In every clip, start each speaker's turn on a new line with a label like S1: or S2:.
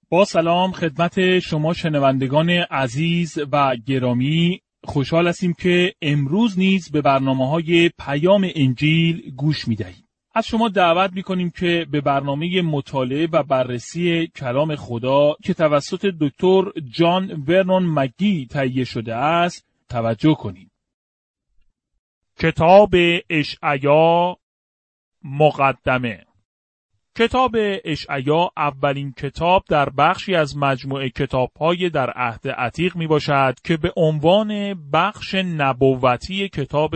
S1: با سلام خدمت شما شنوندگان عزیز و گرامی، خوشحال هستیم که امروز نیز به برنامه‌های پیام انجیل گوش می‌دهید. از شما دعوت می‌کنیم که به برنامه مطالعه و بررسی کلام خدا که توسط دکتر جان ورنون مگی تهیه شده است توجه کنید. کتاب اشعیا مقدمه. کتاب اشعیا اولین کتاب در بخشی از مجموعه کتاب‌های در عهد عتیق میباشد که به عنوان بخش نبوتی کتاب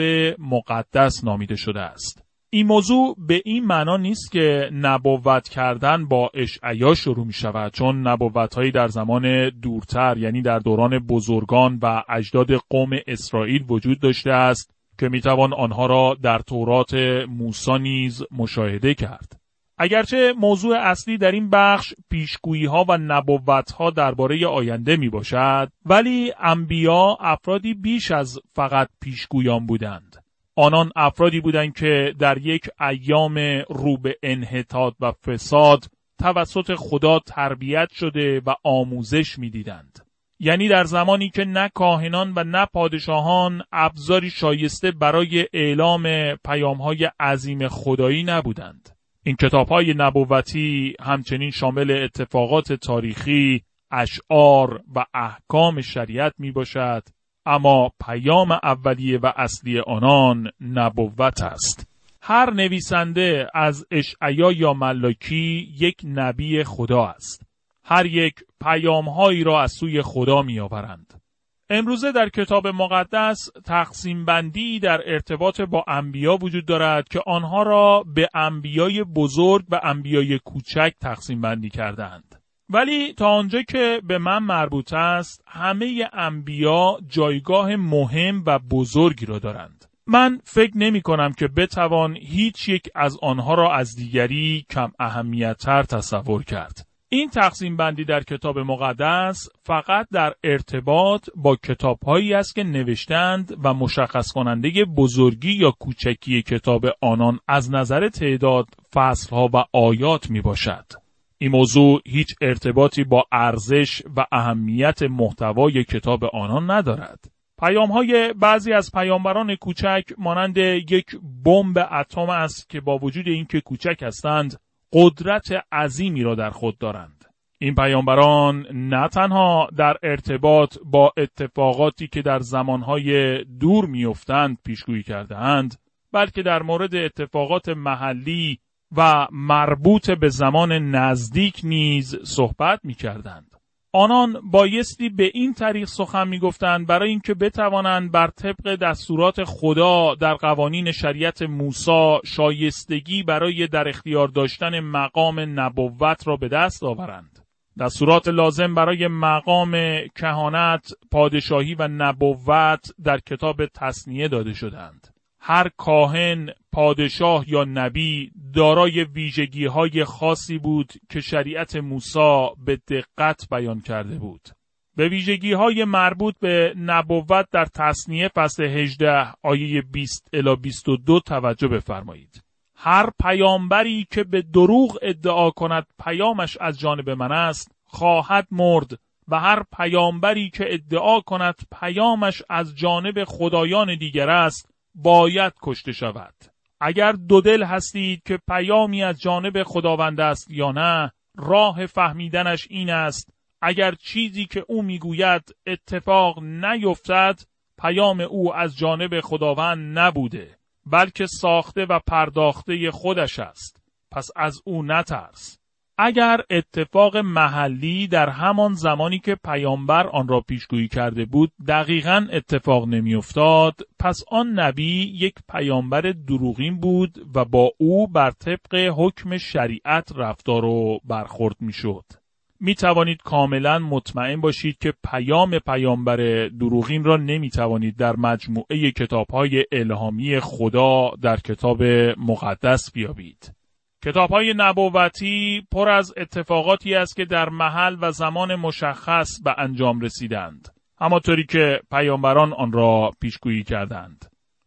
S1: مقدس نامیده شده است. این موضوع به این معنا نیست که نبوت کردن با اشعیا شروع می شود، چون نبوت‌هایی در زمان دورتر، یعنی در دوران بزرگان و اجداد قوم اسرائیل وجود داشته است که میتوان آنها را در تورات موسی نیز مشاهده کرد. اگرچه موضوع اصلی در این بخش پیشگویی‌ها و نبوت‌ها درباره آینده میباشد، ولی انبیا افرادی بیش از فقط پیشگویان بودند. آنان افرادی بودند که در یک ایام رو به انحطاط و فساد توسط خدا تربیت شده و آموزش می‌دیدند. یعنی در زمانی که نه کاهنان و نه پادشاهان ابزاری شایسته برای اعلام پیام‌های عظیم خدایی نبودند. این کتاب‌های نبوتی همچنین شامل اتفاقات تاریخی، اشعار و احکام شریعت میباشد، اما پیام اولیه و اصلی آنان نبوت است. هر نویسنده از اشعیا یا ملاکی یک نبی خدا است. هر یک پیام‌هایی را از سوی خدا میآورند. امروزه در کتاب مقدس تقسیم بندی در ارتباط با انبیا وجود دارد که آنها را به انبیای بزرگ و انبیای کوچک تقسیم بندی کردند. ولی تا آنجا که به من مربوط است، همه انبیا جایگاه مهم و بزرگی را دارند. من فکر نمی کنم که بتوان هیچ یک از آنها را از دیگری کم اهمیت‌تر تصور کرد. این تقسیم بندی در کتاب مقدس فقط در ارتباط با کتاب‌هایی است که نوشتند و مشخص کننده بزرگی یا کوچکی کتاب آنان از نظر تعداد فصل‌ها و آیات میباشد. این موضوع هیچ ارتباطی با ارزش و اهمیت محتوای کتاب آنان ندارد. پیام‌های بعضی از پیامبران کوچک مانند یک بمب اتم است که با وجود اینکه کوچک هستند، قدرت عظیمی را در خود دارند. این پیامبران نه تنها در ارتباط با اتفاقاتی که در زمانهای دور میافتند پیشگویی کرده‌اند، بلکه در مورد اتفاقات محلی و مربوط به زمان نزدیک نیز صحبت می‌کردند. آنان بایستی به این طریق سخن می‌گفتند برای اینکه بتوانند بر طبق دستورات خدا در قوانین شریعت موسی شایستگی برای در اختیار داشتن مقام نبوت را به دست آورند. دستورات لازم برای مقام کهانت، پادشاهی و نبوت در کتاب تثنیه داده شدند. هر کاهن، پادشاه یا نبی دارای ویژگی‌های خاصی بود که شریعت موسی به دقت بیان کرده بود. به ویژگی‌های مربوط به نبوت در تثنیه فصل 18 آیه 20 الی 22 توجه بفرمایید. هر پیامبری که به دروغ ادعا کند پیامش از جانب من است، خواهد مرد، و هر پیامبری که ادعا کند پیامش از جانب خدایان دیگر است، باید کشته شود. اگر دو دل هستید که پیامی از جانب خداوند است یا نه، راه فهمیدنش این است: اگر چیزی که او میگوید اتفاق نیفتد، پیام او از جانب خداوند نبوده، بلکه ساخته و پرداخته خودش است. پس از او نترس. اگر اتفاق محلی در همان زمانی که پیامبر آن را پیشگویی کرده بود دقیقاً اتفاق نمی‌افتاد، پس آن نبی یک پیامبر دروغین بود و با او بر طبق حکم شریعت رفتار و برخورد می‌شد. می‌توانید کاملاً مطمئن باشید که پیام پیامبر دروغین را نمی‌توانید در مجموعه کتاب‌های الهامی خدا در کتاب مقدس بیابید. کتاب‌های نبوتی پر از اتفاقاتی است که در محل و زمان مشخص به انجام رسیدند، همانطوری که پیامبران آن را پیشگویی کردند.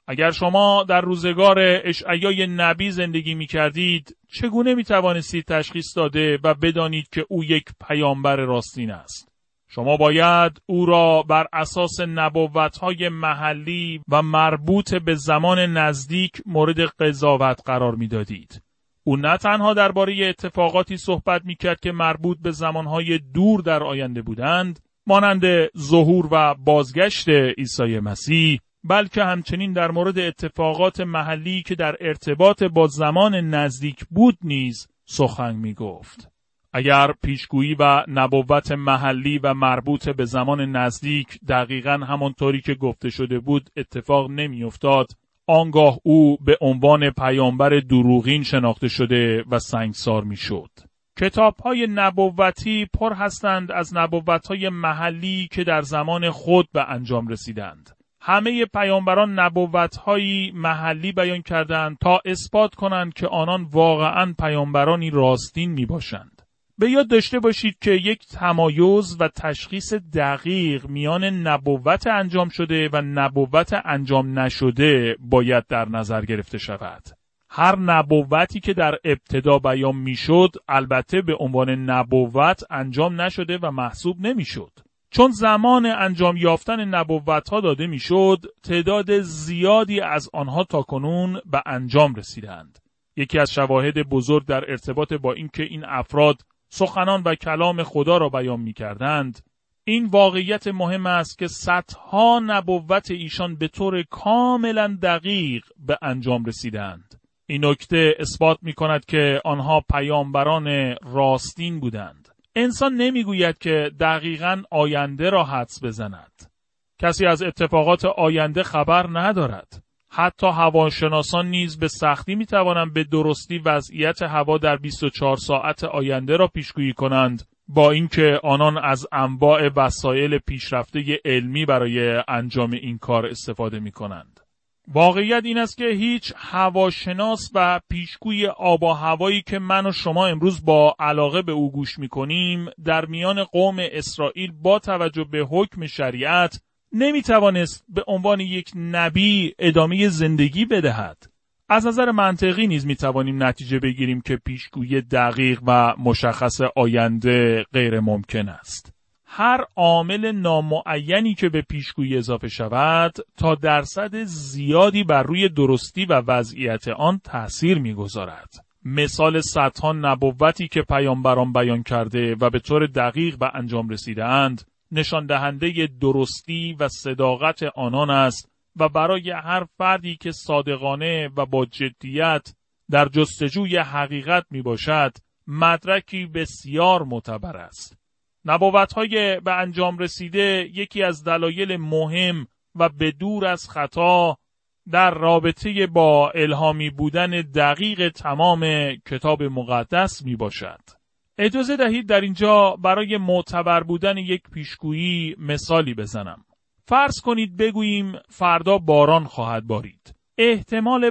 S1: اگر شما در روزگار اشعیای نبی زندگی می کردید، چگونه می توانستید تشخیص داده و بدانید که او یک پیامبر راستین است؟ شما باید او را بر اساس نبوت‌های محلی و مربوط به زمان نزدیک مورد قضاوت قرار می دادید. او نه تنها درباره اتفاقاتی صحبت می کرد که مربوط به زمانهای دور در آینده بودند، مانند ظهور و بازگشت عیسی مسیح، بلکه همچنین در مورد اتفاقات محلی که در ارتباط با زمان نزدیک بود نیز سخن می گفت. اگر پیشگویی و نبوت محلی و مربوط به زمان نزدیک دقیقاً همانطوری که گفته شده بود اتفاق نمی افتاد، آنگاه او به عنوان پیامبر دروغین شناخته شده و سنگسار می شد. کتاب‌های نبوتی پر هستند از نبوت‌های محلی که در زمان خود به انجام رسیدند. همه پیامبران نبوت‌هایی محلی بیان کردند تا اثبات کنند که آنان واقعاً پیامبرانی راستین میباشند. به یاد داشته باشید که یک تمایز و تشخیص دقیق میان نبوت انجام شده و نبوت انجام نشده باید در نظر گرفته شود. هر نبوتی که در ابتدا بیان میشد البته به عنوان نبوت انجام نشده و محسوب نمیشد. چون زمان انجام یافتن نبوت‌ها داده میشد، تعداد زیادی از آنها تاکنون به انجام رسیدند. یکی از شواهد بزرگ در ارتباط با اینکه این افراد سخنان و کلام خدا را بیان می‌کردند، این واقعیت مهم است که صدها نبوت ایشان به طور کاملا دقیق به انجام رسیدند. این نکته اثبات می‌کند که آنها پیامبران راستین بودند. انسان نمیگوید که دقیقاً آینده را حدس بزند. کسی از اتفاقات آینده خبر ندارد. حتی هواشناسان نیز به سختی میتوانند به درستی وضعیت هوا در 24 ساعت آینده را پیشگویی کنند، با اینکه آنان از انواع وسایل پیشرفته علمی برای انجام این کار استفاده میکنند. واقعیت این است که هیچ هواشناس و پیشگوی آب و هوایی که من و شما امروز با علاقه به او گوش میکنیم در میان قوم اسرائیل با توجه به حکم شریعت نمیتوانست به عنوان یک نبی ادامه زندگی بدهد. از نظر منطقی نیز میتوانیم نتیجه بگیریم که پیشگویی دقیق و مشخص آینده غیر ممکن است. هر عامل نامعینی که به پیشگویی اضافه شود تا درصد زیادی بر روی درستی و وضعیت آن تأثیر میگذارد. مثال صدها نبوتی که پیامبران بیان کرده و به طور دقیق به انجام رسیدند نشان دهنده درستی و صداقت آنان است و برای هر فردی که صادقانه و با جدیت در جستجوی حقیقت می باشد مدرکی بسیار معتبر است. نبوت‌های به انجام رسیده یکی از دلایل مهم و بدور از خطا در رابطه با الهامی بودن دقیق تمام کتاب مقدس می باشد. اجازه دهید در اینجا برای معتبر بودن یک پیشگویی مثالی بزنم. فرض کنید بگوییم فردا باران خواهد بارید. احتمال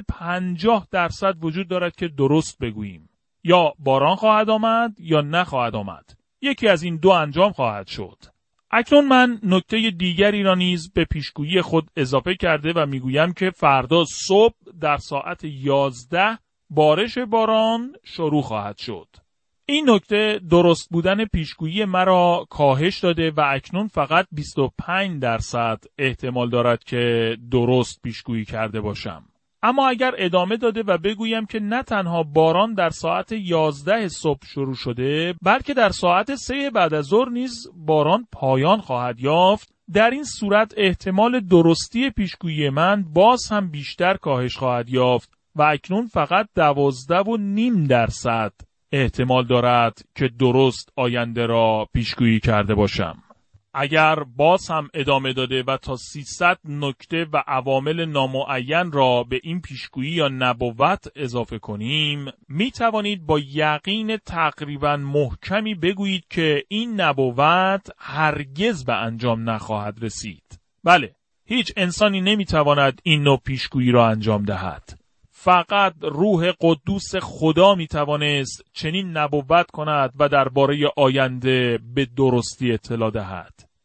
S1: 50% وجود دارد که درست بگوییم. یا باران خواهد آمد یا نخواهد آمد. یکی از این دو انجام خواهد شد. اکنون من نکته دیگری را نیز به پیشگویی خود اضافه کرده و میگویم که فردا صبح در ساعت 11 بارش باران شروع خواهد شد. این نکته درست بودن پیشگویی مرا کاهش داده و اکنون فقط 25% احتمال دارد که درست پیشگویی کرده باشم. اما اگر ادامه داده و بگویم که نه تنها باران در ساعت 11 صبح شروع شده، بلکه در ساعت 3 بعد از ظهر نیز باران پایان خواهد یافت، در این صورت احتمال درستی پیشگویی من باز هم بیشتر کاهش خواهد یافت و اکنون فقط 12.5% احتمال دارد که درست آینده را پیشگویی کرده باشم. اگر باز هم ادامه داده و تا 300 نکته و عوامل نامعین را به این پیشگویی یا نبوت اضافه کنیم، می توانید با یقین تقریبا محکمی بگویید که این نبوت هرگز به انجام نخواهد رسید. بله، هیچ انسانی نمی تواند این نوع پیشگویی را انجام دهد. فقط روح قدوس خدا می توانست چنین نبوت کند و درباره آینده به درستی اطلاع دهد.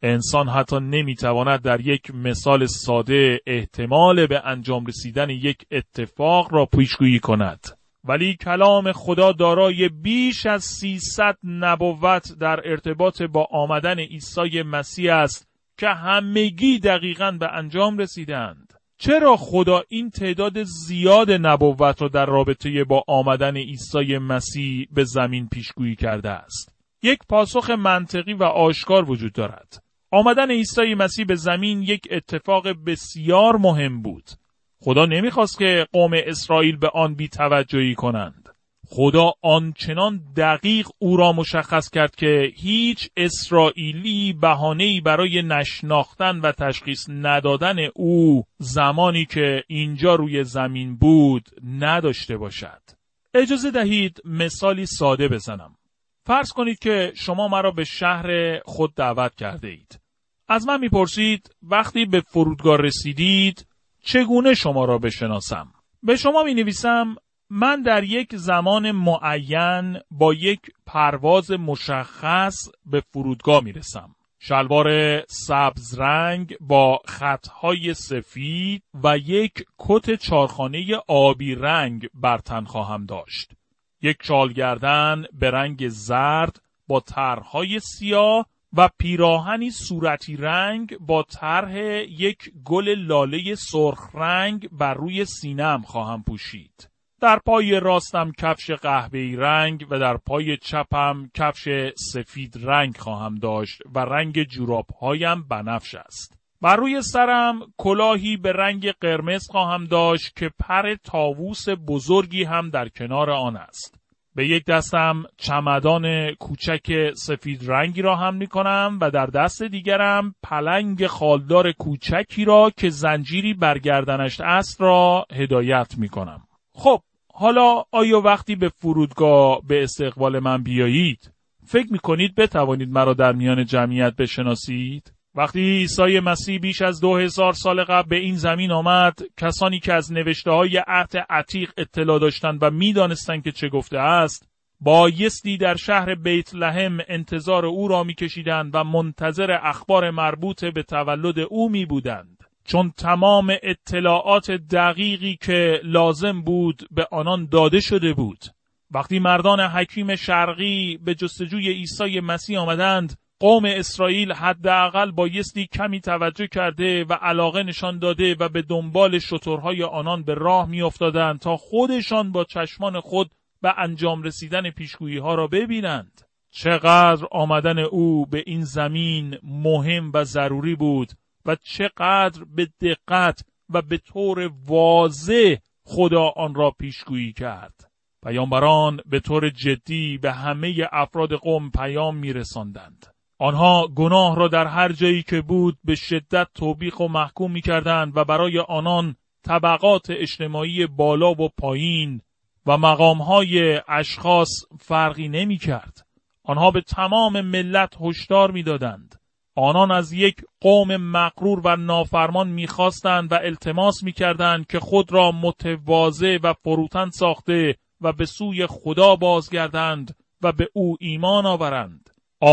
S1: انسان حتی نمیتواند در یک مثال ساده احتمال به انجام رسیدن یک اتفاق را پیشگویی کند. ولی کلام خدا دارای بیش از 300 نبوت در ارتباط با آمدن عیسی مسیح است که همگی دقیقاً به انجام رسیدند. چرا خدا این تعداد زیاد نبوت را در رابطه با آمدن عیسی مسیح به زمین پیشگویی کرده است؟ یک پاسخ منطقی و آشکار وجود دارد. آمدن عیسی مسیح به زمین یک اتفاق بسیار مهم بود. خدا نمیخواست که قوم اسرائیل به آن بی‌توجهی کنند. خدا آنچنان دقیق او را مشخص کرد که هیچ اسرائیلی بهانه‌ای برای نشناختن و تشخیص ندادن او زمانی که اینجا روی زمین بود نداشته باشد. اجازه دهید مثالی ساده بزنم. فرض کنید که شما مرا به شهر خود دعوت کرده اید. از من میپرسید وقتی به فرودگاه رسیدید چگونه شما را بشناسم؟ به شما می نویسم من در یک زمان معین با یک پرواز مشخص به فرودگاه می رسم. شلوار سبز رنگ با خطهای سفید و یک کت چارخانه آبی رنگ بر تن خواهم داشت. یک شال گردن به رنگ زرد با طرحهای سیاه و پیراهنی صورتی رنگ با طرح یک گل لاله سرخ رنگ بر روی سینه‌ام خواهم پوشید. در پای راستم کفش قهوه‌ای رنگ و در پای چپم کفش سفید رنگ خواهم داشت و رنگ جوراب‌هایم بنفش است. بر روی سرم کلاهی به رنگ قرمز خواهم داشت که پر طاووس بزرگی هم در کنار آن است. به یک دستم چمدان کوچک سفید رنگی را حمل می‌کنم و در دست دیگرم پلنگ خالدار کوچکی را که زنجیری بر گردنش است را هدایت می‌کنم. خب حالا آیا وقتی به فرودگاه به استقبال من بیایید فکر می‌کنید بتوانید مرا در میان جمعیت بشناسید؟ وقتی عیسی مسیح بیش از 2000 سال قبل به این زمین آمد، کسانی که از نوشته‌های عهد عتیق اطلاع داشتند و می‌دانستند که چه گفته است، بایستی در شهر بیت لحم انتظار او را می‌کشیدند و منتظر اخبار مربوط به تولد او می‌بودند، چون تمام اطلاعات دقیقی که لازم بود به آنان داده شده بود. وقتی مردان حکیم شرقی به جستجوی عیسی مسیح آمدند، قوم اسرائیل حداقل بایستی کمی توجه کرده و علاقه نشان داده و به دنبال شترهای آنان به راه می افتادند تا خودشان با چشمان خود به انجام رسیدن پیشگویی ها را ببینند. چقدر آمدن او به این زمین مهم و ضروری بود و چقدر به دقت و به طور واضح خدا آن را پیشگویی کرد. پیامبران به طور جدی به همه افراد قوم پیام می رساندند. آنها گناه را در هر جایی که بود به شدت توبیخ و محکوم می کردند و برای آنان طبقات اجتماعی بالا و پایین و مقامهای اشخاص فرقی نمی کرد. آنها به تمام ملت هشدار می دادند. آنان از یک قوم مغرور و نافرمان می خواستند و التماس می کردند که خود را متواضع و فروتن ساخته و به سوی خدا بازگردند و به او ایمان آورند.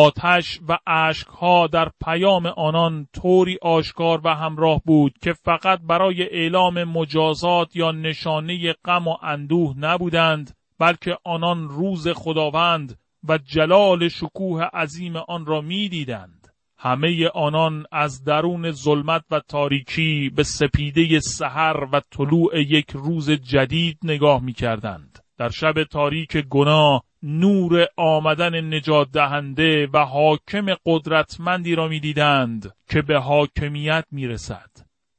S1: آتش و اشکها در پیام آنان طوری آشکار و همراه بود که فقط برای اعلام مجازات یا نشانه غم و اندوه نبودند، بلکه آنان روز خداوند و جلال شکوه عظیم آن را می دیدند. همه آنان از درون ظلمت و تاریکی به سپیده سحر و طلوع یک روز جدید نگاه می کردند. در شب تاریک گناه نور آمدن نجات دهنده و حاکم قدرتمندی را می دیدند که به حاکمیت می رسد.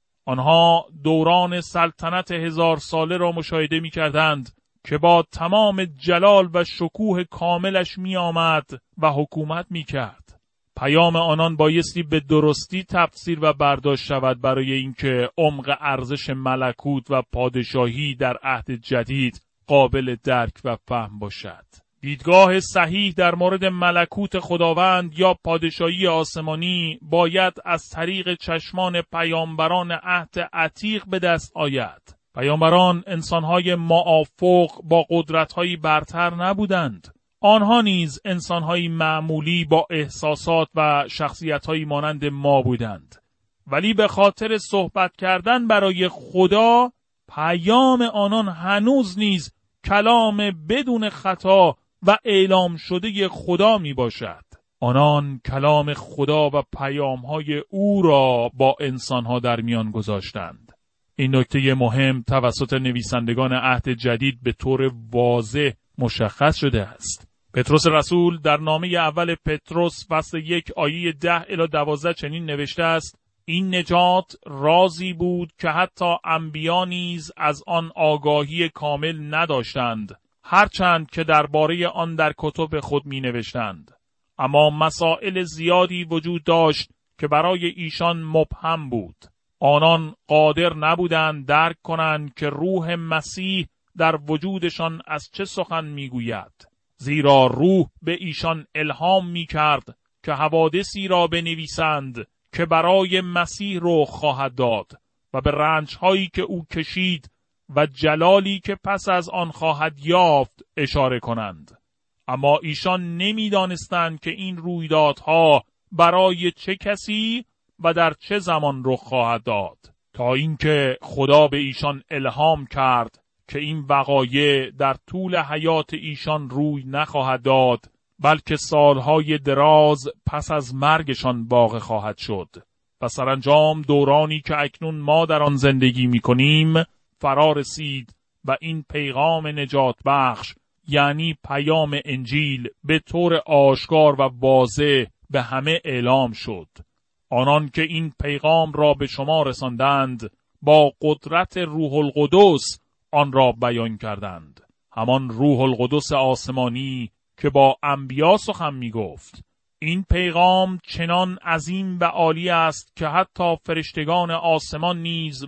S1: آنها دوران سلطنت 1000 ساله را مشاهده می کردند که با تمام جلال و شکوه کاملش می آمد و حکومت می کرد. پیام آنان بایستی به درستی تفسیر و برداشت شود برای اینکه عمق ارزش ملکوت و پادشاهی در عهد جدید قابل درک و فهم باشد. دیدگاه صحیح در مورد ملکوت خداوند یا پادشاهی آسمانی باید از طریق چشمان پیامبران عهد عتیق به دست آید. پیامبران انسانهای موافق با قدرت‌های برتر نبودند. آنها نیز انسان‌های معمولی با احساسات و شخصیت‌هایی مانند ما بودند. ولی به خاطر صحبت کردن برای خدا، پیام آنان هنوز نیز کلام بدون خطا و اعلام شده خدا می باشد. آنان کلام خدا و پیام‌های او را با انسان‌ها در میان گذاشتند. این نکته مهم توسط نویسندگان عهد جدید به طور واضح مشخص شده است. پتروس رسول در نامه اول پتروس فصل 1 آیه 10 الی 12 چنین نوشته است: این نجات رازی بود که حتی انبیا نیز از آن آگاهی کامل نداشتند، هرچند که درباره آن در کتب خود می نوشتند. اما مسائل زیادی وجود داشت که برای ایشان مبهم بود. آنان قادر نبودند درک کنند که روح مسیح در وجودشان از چه سخن می گوید. زیرا روح به ایشان الهام می کرد که حوادثی را بنویسند که برای مسیح رخ خواهد داد و به رنج‌هایی که او کشید و جلالی که پس از آن خواهد یافت اشاره کنند. اما ایشان نمی‌دانستند که این رویدادها برای چه کسی و در چه زمان رخ خواهد داد، تا اینکه خدا به ایشان الهام کرد که این وقایع در طول حیات ایشان روی نخواهد داد، بلکه سالهای دراز پس از مرگشان واقع خواهد شد. و سرانجام دورانی که اکنون ما در آن زندگی می‌کنیم فرا رسید و این پیغام نجات بخش، یعنی پیام انجیل، به طور آشکار و واضح به همه اعلام شد. آنان که این پیغام را به شما رساندند با قدرت روح القدس آن را بیان کردند. همان روح القدس آسمانی که با انبیا سخن می گفت. این پیغام چنان عظیم و عالی است که حتی فرشتگان آسمان نیز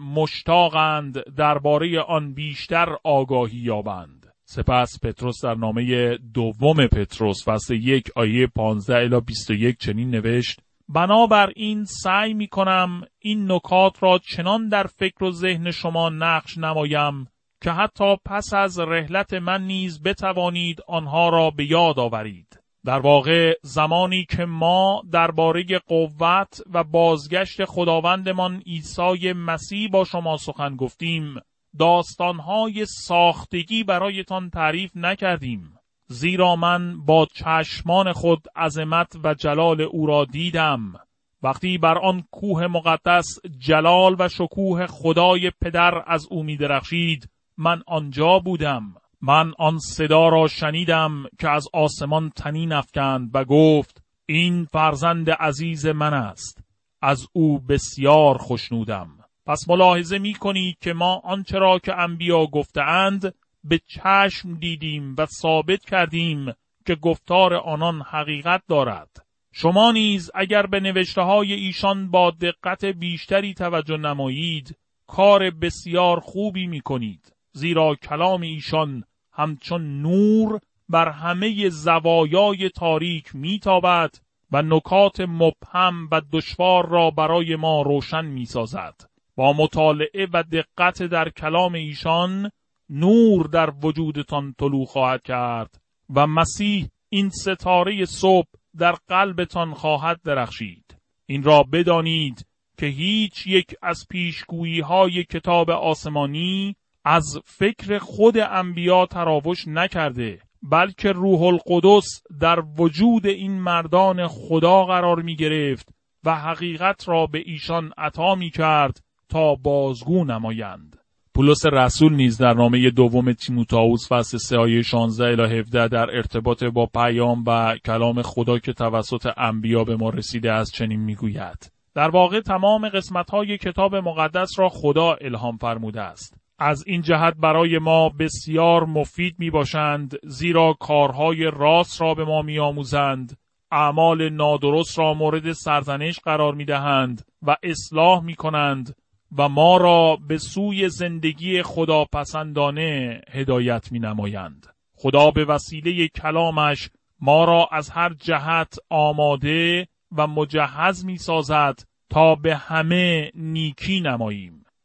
S1: مشتاقند درباره آن بیشتر آگاهی یابند. سپس پتروس در نامه دوم پتروس فصل 1 آیه 15 الی 21 چنین نوشت: بنابراین سعی می کنم این نکات را چنان در فکر و ذهن شما نقش نمایم که حتی پس از رحلت من نیز بتوانید آنها را به یاد آورید. در واقع زمانی که ما درباره قوت و بازگشت خداوندمان عیسی مسیح با شما سخن گفتیم، داستانهای ساختگی برایتان تعریف نکردیم، زیرا من با چشمان خود عظمت و جلال او را دیدم. وقتی بر آن کوه مقدس جلال و شکوه خدای پدر از او می درخشید، من آنجا بودم. من آن صدا را شنیدم که از آسمان طنین افکند و گفت: این فرزند عزیز من است، از او بسیار خوشنودم. پس ملاحظه می کنید که ما آنچه را که انبیا گفتند به چشم دیدیم و ثابت کردیم که گفتار آنان حقیقت دارد. شما نیز اگر به نوشته‌های ایشان با دقت بیشتری توجه نمایید، کار بسیار خوبی می کنید، زیرا کلام ایشان همچون نور بر همه زوایای تاریک میتابد و نکات مبهم و دشوار را برای ما روشن میسازد. با مطالعه و دقت در کلام ایشان نور در وجودتان طلوع خواهد کرد و مسیح این ستاره صبح در قلبتان خواهد درخشید. این را بدانید که هیچ یک از پیشگویی‌های کتاب آسمانی از فکر خود انبیا تراوش نکرده، بلکه روح القدس در وجود این مردان خدا قرار می گرفت و حقیقت را به ایشان عطا می کرد تا بازگو نمایند. پولس رسول نیز در نامه دوم تیموتائوس فصل 3 آیه 16 الی 17 در ارتباط با پیام و کلام خدا که توسط انبیا به ما رسیده است چنین می گوید: در واقع تمام قسمت‌های کتاب مقدس را خدا الهام فرموده است. از این جهت برای ما بسیار مفید می باشند، زیرا کارهای راست را به ما می آموزند، اعمال نادرست را مورد سرزنش قرار می دهند و اصلاح می کنند و ما را به سوی زندگی خداپسندانه هدایت می نمایند. خدا به وسیله کلامش ما را از هر جهت آماده و مجهز می سازد تا به همه نیکی نماییم.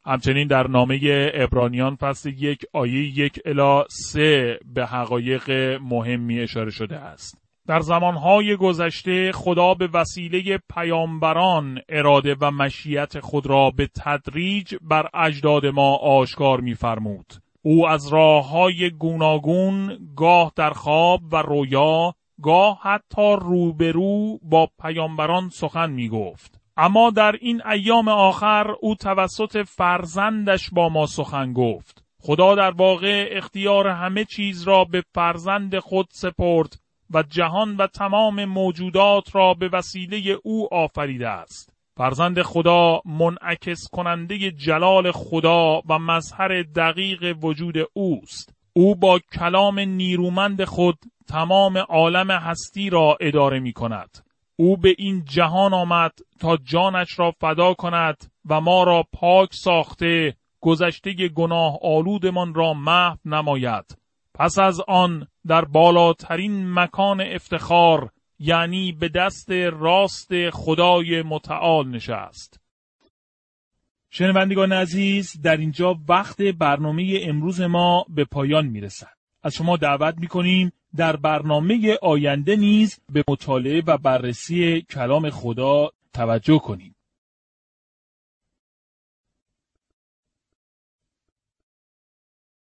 S1: همچنین در نامه عبرانیان فصل 1 آیه 1 الی 3 به حقایق مهمی اشاره شده است. در زمانهای گذشته خدا به وسیله پیامبران اراده و مشیت خود را به تدریج بر اجداد ما آشکار می‌فرمود. او از راه‌های گوناگون، گاه در خواب و رویا، گاه حتی روبرو با پیامبران سخن می‌گفت. اما در این ایام آخر او توسط فرزندش با ما سخن گفت. خدا در واقع اختیار همه چیز را به فرزند خود سپرد و جهان و تمام موجودات را به وسیله او آفریده است. فرزند خدا منعکس کننده جلال خدا و مظهر دقیق وجود اوست. او با کلام نیرومند خود تمام عالم هستی را اداره می کند. او به این جهان آمد تا جانش را فدا کند و ما را پاک ساخته گذشته گناه آلودمان را محو نماید. پس از آن در بالاترین مکان افتخار، یعنی به دست راست خدای متعال نشست. شنوندگان عزیز، در اینجا وقت برنامه امروز ما به پایان میرسد. از شما دعوت میکنیم در برنامه آینده نیز به مطالعه و بررسی کلام خدا توجه کنید.